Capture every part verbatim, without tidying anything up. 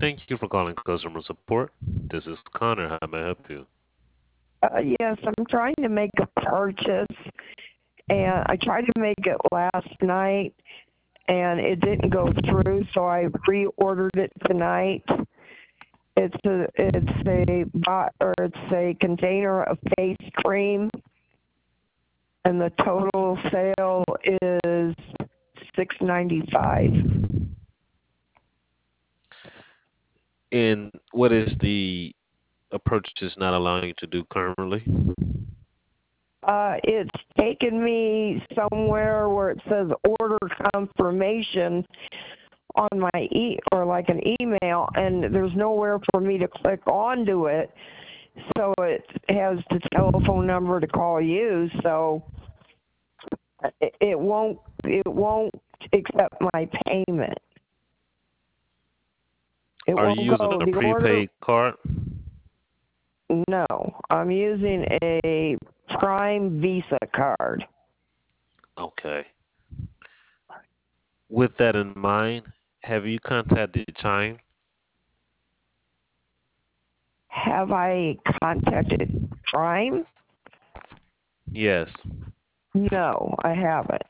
Thank you for calling customer support. This is Connor. How may I help you? Uh, yes, I'm trying to make a purchase, and I tried to make it last night, and it didn't go through, so I reordered it tonight. It's a it's a bot or it's a container of face cream, and the total sale is six ninety five. And what is the approach is not allowing you to do currently? Uh, it's taken me somewhere where it says order confirmation on my e or like an email, and there's nowhere for me to click onto it. So it has the telephone number to call you. So it, it won't it won't accept my payment. It Are you won't using go. a The order. prepaid card? No, I'm using a Prime Visa card. Okay. With that in mind, have you contacted Chime? Have I contacted Prime? Yes. No, I haven't.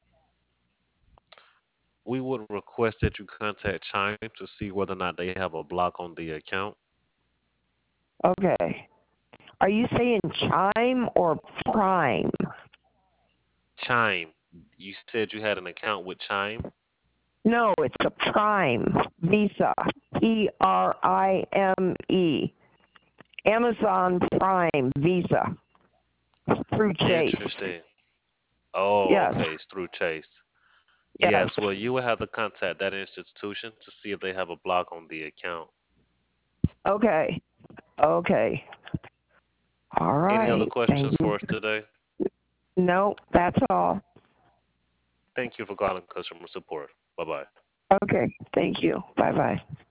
We would request that you contact Chime to see whether or not they have a block on the account. Okay. Are you saying Chime or Prime? Chime. You said you had an account with Chime? No, it's a Prime Visa. P R I M E. Amazon Prime Visa through Chase. Interesting. Oh, Yes, okay. It's through Chase. yes. Yes, well, you will have to contact that institution to see if they have a block on the account. Okay, okay. All Any other right. Thank questions you. for us today? No, that's all. Thank you for calling customer support. Bye bye. Okay, thank you. Bye bye.